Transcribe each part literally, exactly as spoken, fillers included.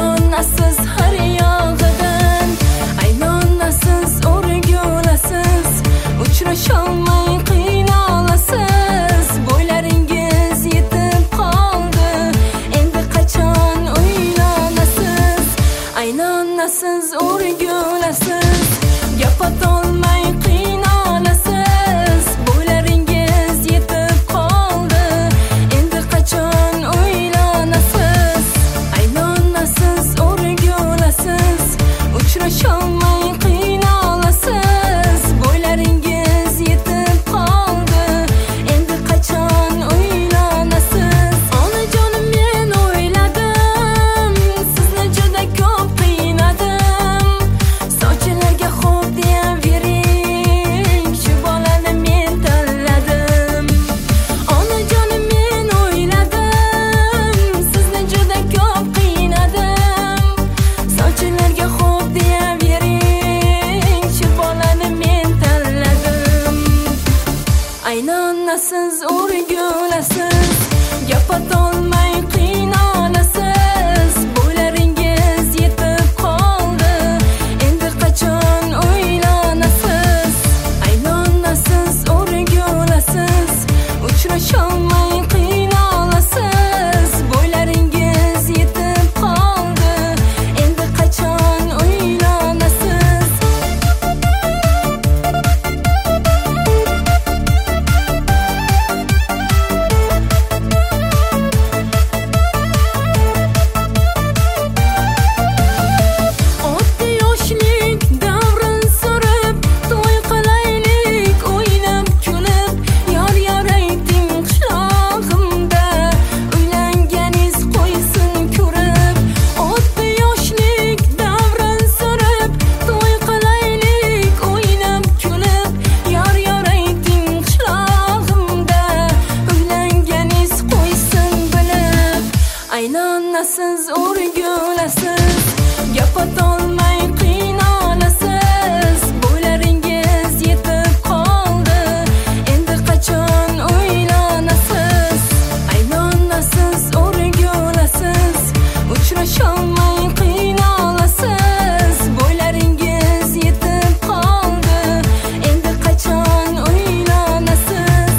Aynonasiz har yog'idan, aynonasiz o'rgulasiz, uchrasholmay qiynalasiz. Bo'ylaringiz yetib qoldi, endi qachon uylanasiz? Aynonasiz o'rgulasiz, gap otolmay qiynalasiz. Bo'ylaringiz yetib qoldi, endi qachon uylanasiz? Aynonasiz o'rgulasiz, uchrasholmay qiynalasiz. Bo'ylaringiz yetib qoldi, endi qachon uylanasiz? Onajonim, men o'yladim, sizni juda ko'p qiynadim. Sovchilarga xo'p deyavering, shu bolani men tanladim. Onajonim, men o'yladim, sizni juda ko'p qiynadim. Sovchilarga xo'p deyavering, shu bolani men tanladim. Aynonasiz o'rgulasiz, gap otolmay qiynalasiz. Bo'ylaringiz yetib qoldi, endi qachon uylanasiz? Aynonasiz o'rgulasiz, uchrasholmay qiynalasiz. Bo'ylaringiz yetib qoldi, endi qachon uylanasiz? Oddiy yoshlik davrin surib, to'y qilaylik o'ynab kulib. Yor yor ayting qishlog'imda, uylanganiz qo'ysin ko'rib. Oddiy yoshlik davrin surib, to'y qilaylik o'ynab kulib. Yor yor ayting qishlog'imda, uylanganiz qo'ysin bilib. Aynonasiz o'rgulasiz, gap otolmay qiynalasiz. Bo'ylaringiz yetib qoldi, endi qachon uylanasiz? Aynonasiz o'rgulasiz, uchrasholmay qiynalasiz. Bo'ylaringiz yetib qoldi, endi qachon uylanasiz?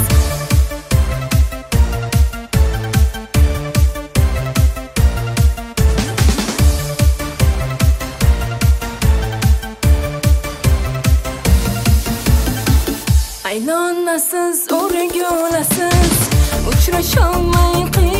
Aynonasiz o'rgulasiz, uchrasholmay qiynalasiz.